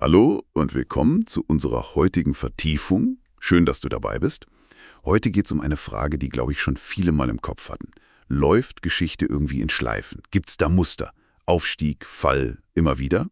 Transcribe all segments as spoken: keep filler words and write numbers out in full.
Hallo und willkommen zu unserer heutigen Vertiefung. Schön, dass du dabei bist. Heute geht es um eine Frage, die, glaube ich, schon viele mal im Kopf hatten. Läuft Geschichte irgendwie in Schleifen? Gibt's da Muster? Aufstieg, Fall, immer wieder?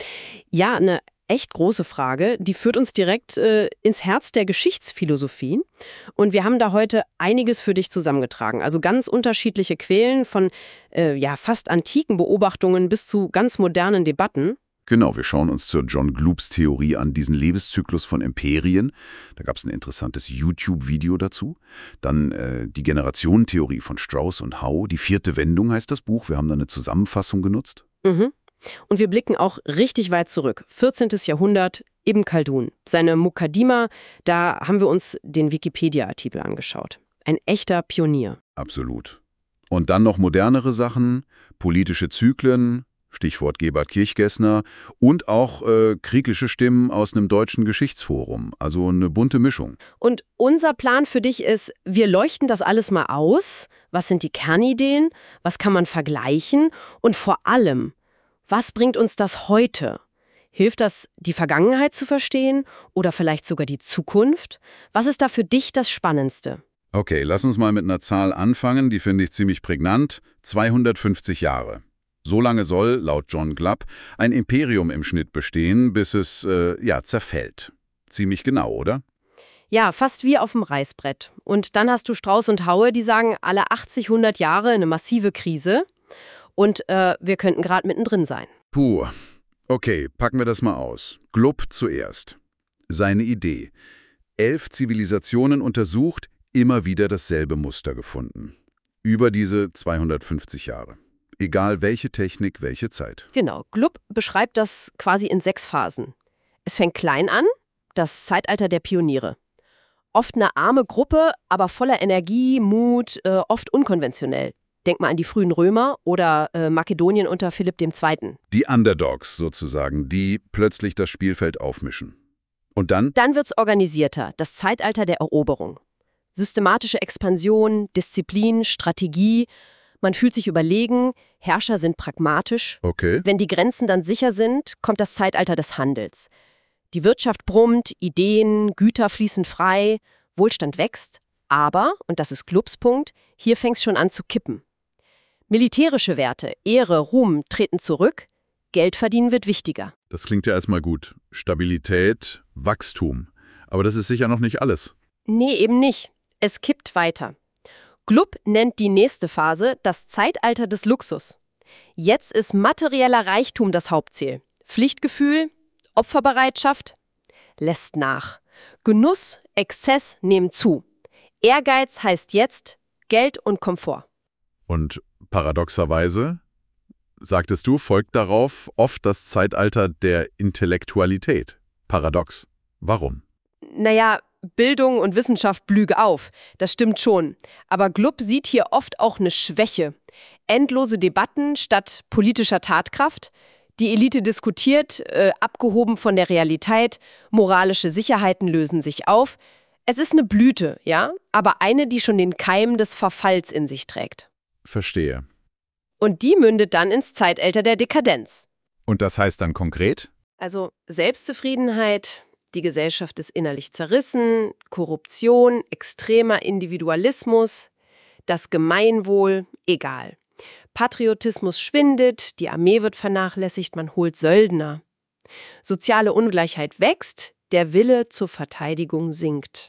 Ja, eine echt große Frage. Die führt uns direkt äh, ins Herz der Geschichtsphilosophie. Und wir haben da heute einiges für dich zusammengetragen. Also ganz unterschiedliche Quellen von äh, ja, fast antiken Beobachtungen bis zu ganz modernen Debatten. Genau, wir schauen uns zur John Gloops Theorie an, diesen Lebenszyklus von Imperien. Da gab es ein interessantes YouTube-Video dazu. Dann äh, die Generationentheorie von Strauss und Howe. Die vierte Wendung heißt das Buch. Wir haben da eine Zusammenfassung genutzt. Mhm. Und wir blicken auch richtig weit zurück. vierzehntes Jahrhundert, Ibn Khaldun. Seine Muqaddima, da haben wir uns den Wikipedia-Artikel angeschaut. Ein echter Pionier. Absolut. Und dann noch modernere Sachen, politische Zyklen, Stichwort Gebhard Kirchgessner, und auch äh, kritische Stimmen aus einem deutschen Geschichtsforum. Also eine bunte Mischung. Und unser Plan für dich ist, wir leuchten das alles mal aus. Was sind die Kernideen? Was kann man vergleichen? Und vor allem, was bringt uns das heute? Hilft das, die Vergangenheit zu verstehen oder vielleicht sogar die Zukunft? Was ist da für dich das Spannendste? Okay, lass uns mal mit einer Zahl anfangen, die finde ich ziemlich prägnant. zweihundertfünfzig Jahre. So lange soll, laut John Glup, ein Imperium im Schnitt bestehen, bis es, äh, ja, zerfällt. Ziemlich genau, oder? Ja, fast wie auf dem Reißbrett. Und dann hast du Strauss und Howe, die sagen, alle achtzig, hundert Jahre eine massive Krise. Und äh, wir könnten gerade mittendrin sein. Puh. Okay, packen wir das mal aus. Glup zuerst. Seine Idee. Elf Zivilisationen untersucht, immer wieder dasselbe Muster gefunden. Über diese zweihundertfünfzig Jahre. Egal welche Technik, welche Zeit. Genau. Glup beschreibt das quasi in sechs Phasen. Es fängt klein an, das Zeitalter der Pioniere. Oft eine arme Gruppe, aber voller Energie, Mut, äh, oft unkonventionell. Denk mal an die frühen Römer oder äh, Makedonien unter Philipp der Zweite. Die Underdogs sozusagen, die plötzlich das Spielfeld aufmischen. Und dann? Dann wird's organisierter, das Zeitalter der Eroberung. Systematische Expansion, Disziplin, Strategie. Man fühlt sich überlegen, Herrscher sind pragmatisch. Okay. Wenn die Grenzen dann sicher sind, kommt das Zeitalter des Handels. Die Wirtschaft brummt, Ideen, Güter fließen frei, Wohlstand wächst. Aber, und das ist Glups Punkt, hier fängt's schon an zu kippen. Militärische Werte, Ehre, Ruhm treten zurück, Geld verdienen wird wichtiger. Das klingt ja erstmal gut. Stabilität, Wachstum. Aber das ist sicher noch nicht alles. Nee, eben nicht. Es kippt weiter. Glup nennt die nächste Phase das Zeitalter des Luxus. Jetzt ist materieller Reichtum das Hauptziel. Pflichtgefühl, Opferbereitschaft lässt nach. Genuss, Exzess nehmen zu. Ehrgeiz heißt jetzt Geld und Komfort. Und paradoxerweise, sagtest du, folgt darauf oft das Zeitalter der Intellektualität. Paradox. Warum? Naja, Bildung und Wissenschaft blüge auf. Das stimmt schon. Aber Glup sieht hier oft auch eine Schwäche. Endlose Debatten statt politischer Tatkraft. Die Elite diskutiert, äh, abgehoben von der Realität. Moralische Sicherheiten lösen sich auf. Es ist eine Blüte, ja, aber eine, die schon den Keim des Verfalls in sich trägt. Verstehe. Und die mündet dann ins Zeitalter der Dekadenz. Und das heißt dann konkret? Also Selbstzufriedenheit, die Gesellschaft ist innerlich zerrissen, Korruption, extremer Individualismus, das Gemeinwohl, egal. Patriotismus schwindet, die Armee wird vernachlässigt, man holt Söldner. Soziale Ungleichheit wächst, der Wille zur Verteidigung sinkt.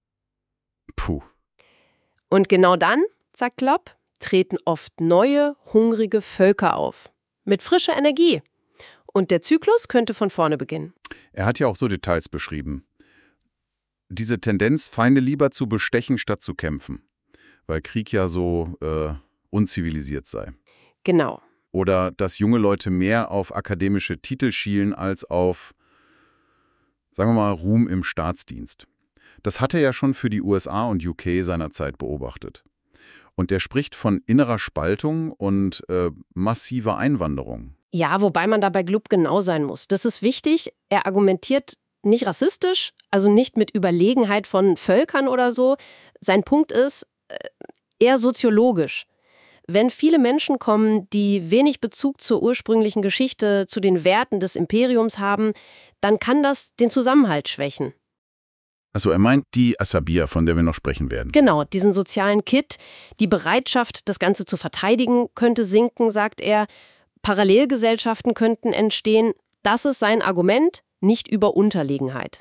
Puh. Und genau dann, sagt Glup, treten oft neue, hungrige Völker auf. Mit frischer Energie. Und der Zyklus könnte von vorne beginnen. Er hat ja auch so Details beschrieben. Diese Tendenz, Feinde lieber zu bestechen, statt zu kämpfen. Weil Krieg ja so äh, unzivilisiert sei. Genau. Oder dass junge Leute mehr auf akademische Titel schielen als auf, sagen wir mal, Ruhm im Staatsdienst. Das hat er ja schon für die U S A und U K seinerzeit beobachtet. Und der spricht von innerer Spaltung und äh, massiver Einwanderung. Ja, wobei man da bei Glup genau sein muss. Das ist wichtig. Er argumentiert nicht rassistisch, also nicht mit Überlegenheit von Völkern oder so. Sein Punkt ist äh, eher soziologisch. Wenn viele Menschen kommen, die wenig Bezug zur ursprünglichen Geschichte, zu den Werten des Imperiums haben, dann kann das den Zusammenhalt schwächen. Also er meint die Asabiya, von der wir noch sprechen werden. Genau, diesen sozialen Kit, die Bereitschaft, das Ganze zu verteidigen, könnte sinken, sagt er. Parallelgesellschaften könnten entstehen. Das ist sein Argument, nicht über Unterlegenheit.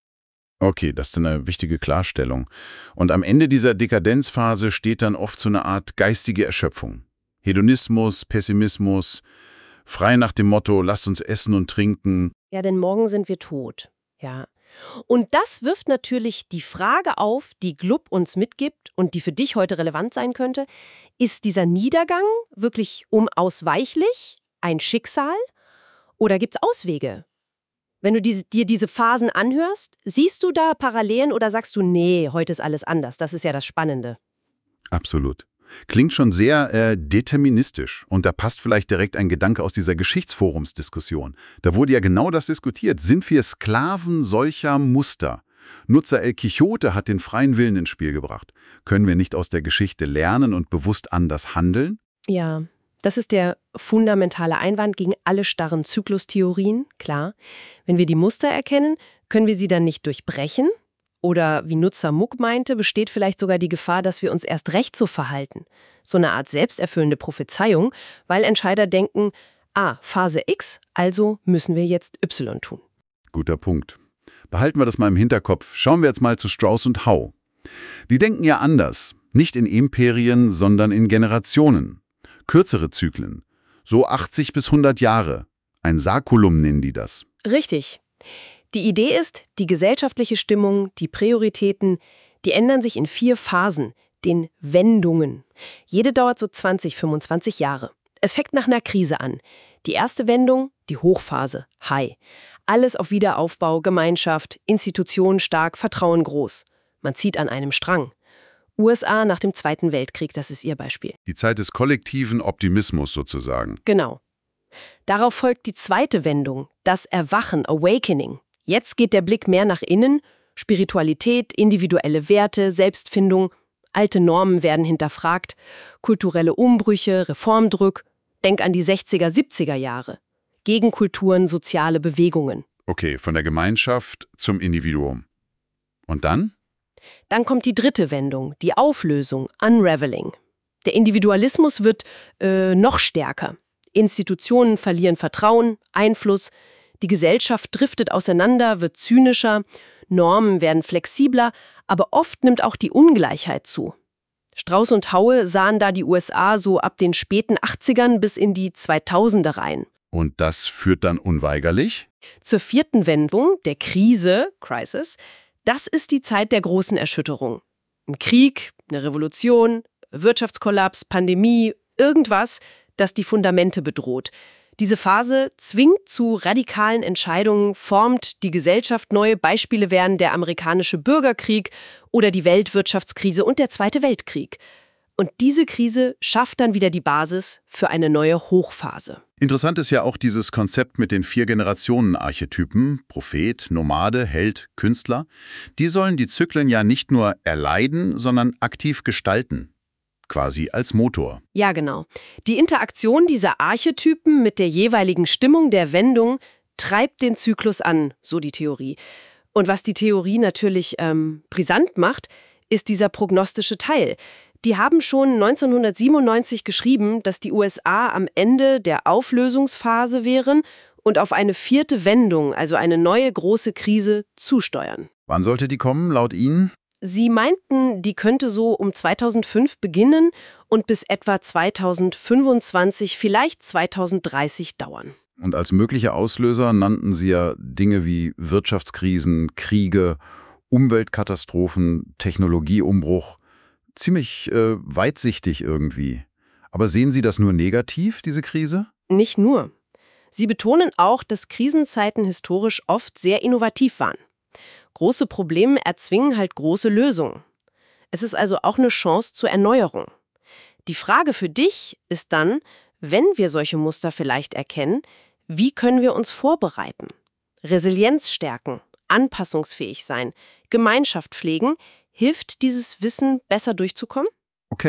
Okay, das ist eine wichtige Klarstellung. Und am Ende dieser Dekadenzphase steht dann oft so eine Art geistige Erschöpfung. Hedonismus, Pessimismus, frei nach dem Motto, lasst uns essen und trinken. Ja, denn morgen sind wir tot. Ja. Und das wirft natürlich die Frage auf, die Glubb uns mitgibt und die für dich heute relevant sein könnte. Ist dieser Niedergang wirklich unausweichlich, ein Schicksal? Oder gibt es Auswege? Wenn du diese, dir diese Phasen anhörst, siehst du da Parallelen oder sagst du, nee, heute ist alles anders? Das ist ja das Spannende. Absolut. Klingt schon sehr äh, deterministisch. Und da passt vielleicht direkt ein Gedanke aus dieser Geschichtsforumsdiskussion. Da wurde ja genau das diskutiert. Sind wir Sklaven solcher Muster? Nutzer El Quixote hat den freien Willen ins Spiel gebracht. Können wir nicht aus der Geschichte lernen und bewusst anders handeln? Ja, das ist der fundamentale Einwand gegen alle starren Zyklustheorien, klar. Wenn wir die Muster erkennen, können wir sie dann nicht durchbrechen? Oder wie Nutzer Muck meinte, besteht vielleicht sogar die Gefahr, dass wir uns erst recht so verhalten. So eine Art selbsterfüllende Prophezeiung, weil Entscheider denken, ah, Phase X, also müssen wir jetzt Y tun. Guter Punkt. Behalten wir das mal im Hinterkopf. Schauen wir jetzt mal zu Strauss und Howe. Die denken ja anders. Nicht in Imperien, sondern in Generationen. Kürzere Zyklen. So achtzig bis hundert Jahre. Ein Sakulum nennen die das. Richtig. Die Idee ist, die gesellschaftliche Stimmung, die Prioritäten, die ändern sich in vier Phasen, den Wendungen. Jede dauert so zwanzig, fünfundzwanzig Jahre. Es fängt nach einer Krise an. Die erste Wendung, die Hochphase, High. Alles auf Wiederaufbau, Gemeinschaft, Institutionen stark, Vertrauen groß. Man zieht an einem Strang. U S A nach dem Zweiten Weltkrieg, das ist ihr Beispiel. Die Zeit des kollektiven Optimismus sozusagen. Genau. Darauf folgt die zweite Wendung, das Erwachen, Awakening. Jetzt geht der Blick mehr nach innen, Spiritualität, individuelle Werte, Selbstfindung, alte Normen werden hinterfragt, kulturelle Umbrüche, Reformdruck, denk an die sechziger, siebziger Jahre, Gegenkulturen, soziale Bewegungen. Okay, von der Gemeinschaft zum Individuum. Und dann? Dann kommt die dritte Wendung, die Auflösung, Unraveling. Der Individualismus wird äh, noch stärker. Institutionen verlieren Vertrauen, Einfluss, die Gesellschaft driftet auseinander, wird zynischer, Normen werden flexibler, aber oft nimmt auch die Ungleichheit zu. Strauss und Howe sahen da die U S A so ab den späten achtzigern bis in die zweitausender rein. Und das führt dann unweigerlich? Zur vierten Wendung, der Krise, Crisis, das ist die Zeit der großen Erschütterung. Ein Krieg, eine Revolution, Wirtschaftskollaps, Pandemie, irgendwas, das die Fundamente bedroht. Diese Phase zwingt zu radikalen Entscheidungen, formt die Gesellschaft neu. Beispiele wären der amerikanische Bürgerkrieg oder die Weltwirtschaftskrise und der Zweite Weltkrieg. Und diese Krise schafft dann wieder die Basis für eine neue Hochphase. Interessant ist ja auch dieses Konzept mit den vier Generationen-Archetypen, Prophet, Nomade, Held, Künstler. Die sollen die Zyklen ja nicht nur erleiden, sondern aktiv gestalten. Quasi als Motor. Ja, genau. Die Interaktion dieser Archetypen mit der jeweiligen Stimmung der Wendung treibt den Zyklus an, so die Theorie. Und was die Theorie natürlich ähm, brisant macht, ist dieser prognostische Teil. Die haben schon neunzehnhundertsiebenundneunzig geschrieben, dass die U S A am Ende der Auflösungsphase wären und auf eine vierte Wendung, also eine neue große Krise, zusteuern. Wann sollte die kommen, laut Ihnen? Sie meinten, die könnte so um zweitausendfünf beginnen und bis etwa zweitausendfünfundzwanzig, vielleicht zweitausenddreißig dauern. Und als mögliche Auslöser nannten Sie ja Dinge wie Wirtschaftskrisen, Kriege, Umweltkatastrophen, Technologieumbruch. Ziemlich äh, weitsichtig irgendwie. Aber sehen Sie das nur negativ, diese Krise? Nicht nur. Sie betonen auch, dass Krisenzeiten historisch oft sehr innovativ waren. Große Probleme erzwingen halt große Lösungen. Es ist also auch eine Chance zur Erneuerung. Die Frage für dich ist dann, wenn wir solche Muster vielleicht erkennen, wie können wir uns vorbereiten? Resilienz stärken, anpassungsfähig sein, Gemeinschaft pflegen, hilft dieses Wissen besser durchzukommen? Okay,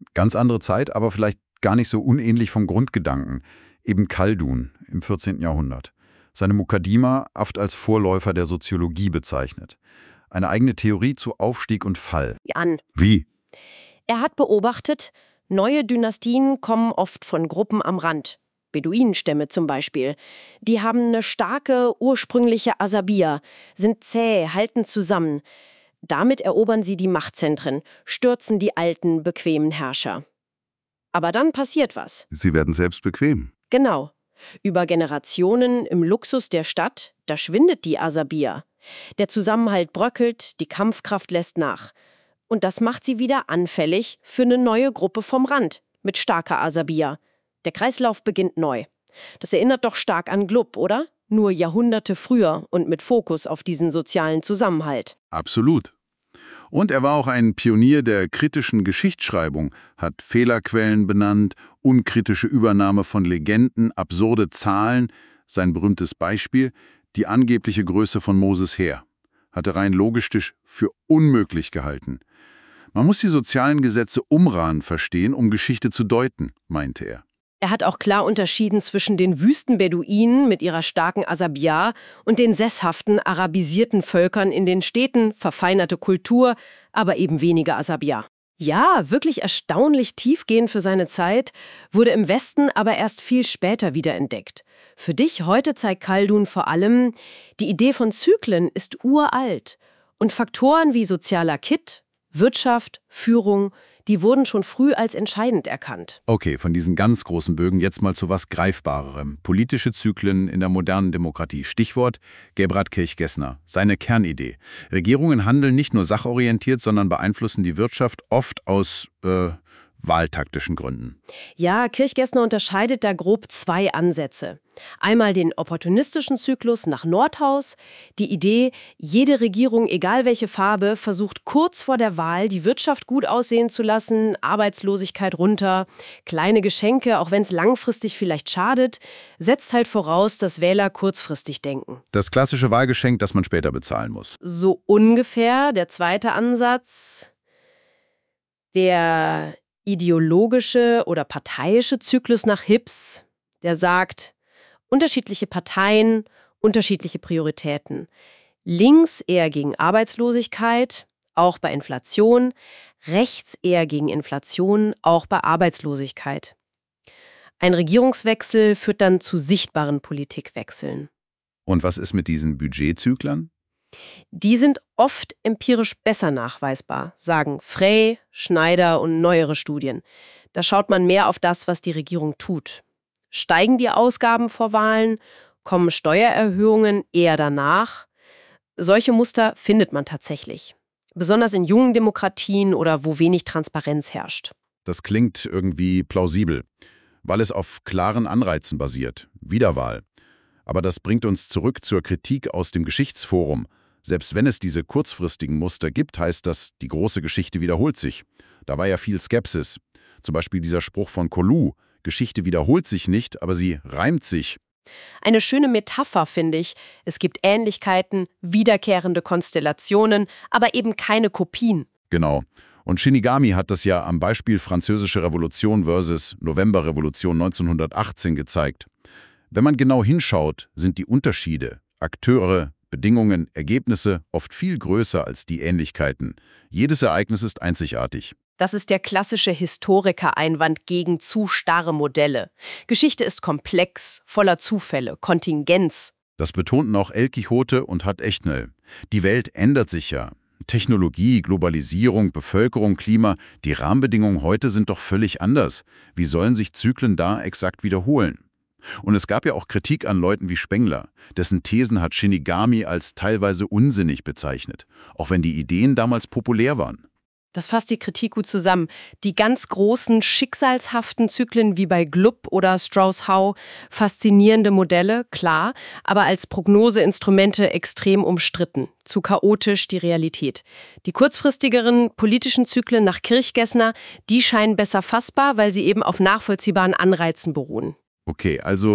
Ganz andere Zeit, aber vielleicht gar nicht so unähnlich vom Grundgedanken. Eben Khaldun im vierzehnten Jahrhundert. Seine Mukaddima oft als Vorläufer der Soziologie bezeichnet. Eine eigene Theorie zu Aufstieg und Fall. An. Wie? Er hat beobachtet, neue Dynastien kommen oft von Gruppen am Rand. Beduinenstämme zum Beispiel. Die haben eine starke, ursprüngliche Asabiya, sind zäh, halten zusammen. Damit erobern sie die Machtzentren, stürzen die alten, bequemen Herrscher. Aber dann passiert was. Sie werden selbst bequem. Genau. Über Generationen im Luxus der Stadt, da schwindet die Asabiya. Der Zusammenhalt bröckelt, die Kampfkraft lässt nach. Und das macht sie wieder anfällig für eine neue Gruppe vom Rand mit starker Asabiya. Der Kreislauf beginnt neu. Das erinnert doch stark an Glubb, oder? Nur Jahrhunderte früher und mit Fokus auf diesen sozialen Zusammenhalt. Absolut. Und er war auch ein Pionier der kritischen Geschichtsschreibung, hat Fehlerquellen benannt, unkritische Übernahme von Legenden, absurde Zahlen. Sein berühmtes Beispiel, die angebliche Größe von Moses Heer, hatte rein logistisch für unmöglich gehalten. Man muss die sozialen Gesetze Umran verstehen, um Geschichte zu deuten, meinte er. Er hat auch klar unterschieden zwischen den Wüstenbeduinen mit ihrer starken Asabiya und den sesshaften, arabisierten Völkern in den Städten, verfeinerte Kultur, aber eben weniger Asabiya. Ja, wirklich erstaunlich tiefgehend für seine Zeit, wurde im Westen aber erst viel später wiederentdeckt. Für dich heute zeigt Khaldun vor allem, die Idee von Zyklen ist uralt und Faktoren wie sozialer Kitt, Wirtschaft, Führung, die wurden schon früh als entscheidend erkannt. Okay, von diesen ganz großen Bögen jetzt mal zu was Greifbarerem. Politische Zyklen in der modernen Demokratie. Stichwort Gebhard Kirchgessner. Seine Kernidee. Regierungen handeln nicht nur sachorientiert, sondern beeinflussen die Wirtschaft oft aus äh, wahltaktischen Gründen. Ja, Kirchgessner unterscheidet da grob zwei Ansätze. Einmal den opportunistischen Zyklus nach Nordhaus, die Idee, jede Regierung, egal welche Farbe, versucht kurz vor der Wahl die Wirtschaft gut aussehen zu lassen, Arbeitslosigkeit runter, kleine Geschenke, auch wenn es langfristig vielleicht schadet, setzt halt voraus, dass Wähler kurzfristig denken. Das klassische Wahlgeschenk, das man später bezahlen muss. So ungefähr der zweite Ansatz, der ideologische oder parteiische Zyklus nach Hibbs, der sagt, unterschiedliche Parteien, unterschiedliche Prioritäten. Links eher gegen Arbeitslosigkeit, auch bei Inflation, rechts eher gegen Inflation, auch bei Arbeitslosigkeit. Ein Regierungswechsel führt dann zu sichtbaren Politikwechseln. Und was ist mit diesen Budgetzyklern? Die sind oft empirisch besser nachweisbar, sagen Frey, Schneider und neuere Studien. Da schaut man mehr auf das, was die Regierung tut. Steigen die Ausgaben vor Wahlen? Kommen Steuererhöhungen eher danach? Solche Muster findet man tatsächlich. Besonders in jungen Demokratien oder wo wenig Transparenz herrscht. Das klingt irgendwie plausibel, weil es auf klaren Anreizen basiert. Wiederwahl. Aber das bringt uns zurück zur Kritik aus dem Geschichtsforum. Selbst wenn es diese kurzfristigen Muster gibt, heißt das, die große Geschichte wiederholt sich. Da war ja viel Skepsis. Zum Beispiel dieser Spruch von Kollu, Geschichte wiederholt sich nicht, aber sie reimt sich. Eine schöne Metapher, finde ich. Es gibt Ähnlichkeiten, wiederkehrende Konstellationen, aber eben keine Kopien. Genau. Und Shinigami hat das ja am Beispiel Französische Revolution versus Novemberrevolution neunzehnhundertachtzehn gezeigt. Wenn man genau hinschaut, sind die Unterschiede, Akteure, Bedingungen, Ergebnisse oft viel größer als die Ähnlichkeiten. Jedes Ereignis ist einzigartig. Das ist der klassische Historiker-Einwand gegen zu starre Modelle. Geschichte ist komplex, voller Zufälle, Kontingenz. Das betonten auch El Quixote und Hart Echnel. Die Welt ändert sich ja. Technologie, Globalisierung, Bevölkerung, Klima, die Rahmenbedingungen heute sind doch völlig anders. Wie sollen sich Zyklen da exakt wiederholen? Und es gab ja auch Kritik an Leuten wie Spengler. Dessen Thesen hat Shinigami als teilweise unsinnig bezeichnet, auch wenn die Ideen damals populär waren. Das fasst die Kritik gut zusammen. Die ganz großen, schicksalshaften Zyklen wie bei Glubb oder Strauss-Howe, faszinierende Modelle, klar, aber als Prognoseinstrumente extrem umstritten. Zu chaotisch die Realität. Die kurzfristigeren politischen Zyklen nach Kirchgessner, die scheinen besser fassbar, weil sie eben auf nachvollziehbaren Anreizen beruhen. Okay, also,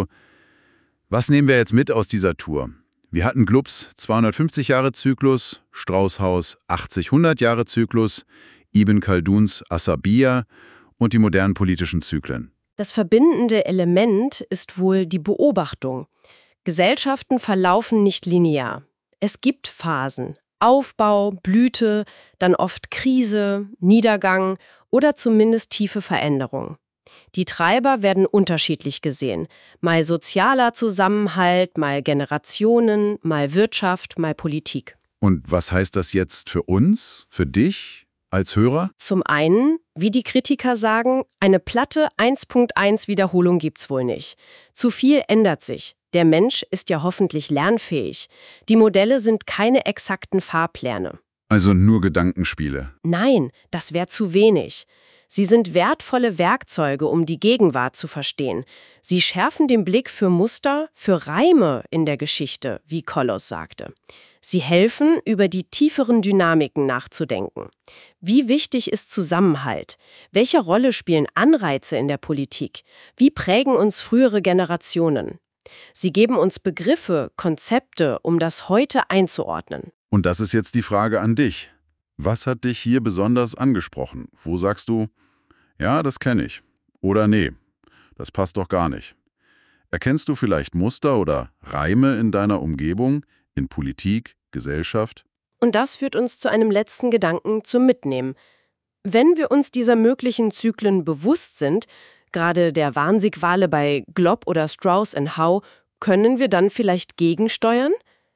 was nehmen wir jetzt mit aus dieser Tour? Wir hatten Glubbs zweihundertfünfzig Jahre Zyklus, Strauss-Hows achtzig hundert Jahre Zyklus, Ibn Khalduns Asabiya und die modernen politischen Zyklen. Das verbindende Element ist wohl die Beobachtung. Gesellschaften verlaufen nicht linear. Es gibt Phasen. Aufbau, Blüte, dann oft Krise, Niedergang oder zumindest tiefe Veränderung. Die Treiber werden unterschiedlich gesehen. Mal sozialer Zusammenhalt, mal Generationen, mal Wirtschaft, mal Politik. Und was heißt das jetzt für uns, für dich als Hörer? Zum einen, wie die Kritiker sagen, eine platte eins Punkt eins Wiederholung gibt's wohl nicht. Zu viel ändert sich. Der Mensch ist ja hoffentlich lernfähig. Die Modelle sind keine exakten Fahrpläne. Also nur Gedankenspiele. Nein, das wäre zu wenig. Sie sind wertvolle Werkzeuge, um die Gegenwart zu verstehen. Sie schärfen den Blick für Muster, für Reime in der Geschichte, wie Kollos sagte. Sie helfen, über die tieferen Dynamiken nachzudenken. Wie wichtig ist Zusammenhalt? Welche Rolle spielen Anreize in der Politik? Wie prägen uns frühere Generationen? Sie geben uns Begriffe, Konzepte, um das Heute einzuordnen. Und das ist jetzt die Frage an dich. Was hat dich hier besonders angesprochen? Wo sagst du, ja, das kenne ich. Oder nee, das passt doch gar nicht. Erkennst du vielleicht Muster oder Reime in deiner Umgebung, in Politik, Gesellschaft? Und das führt uns zu einem letzten Gedanken zum Mitnehmen. Wenn wir uns dieser möglichen Zyklen bewusst sind, gerade der Warnsignale bei Glob oder Strauss and Howe, können wir dann vielleicht gegensteuern?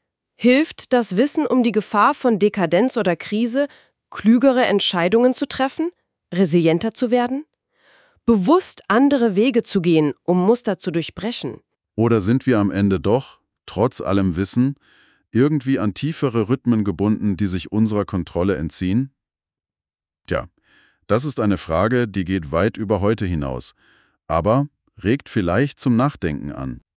Hilft das Wissen um die Gefahr von Dekadenz oder Krise, klügere Entscheidungen zu treffen, resilienter zu werden? Bewusst andere Wege zu gehen, um Muster zu durchbrechen? Oder sind wir am Ende doch, trotz allem Wissen, irgendwie an tiefere Rhythmen gebunden, die sich unserer Kontrolle entziehen? Tja, das ist eine Frage, die geht weit über heute hinaus, aber regt vielleicht zum Nachdenken an.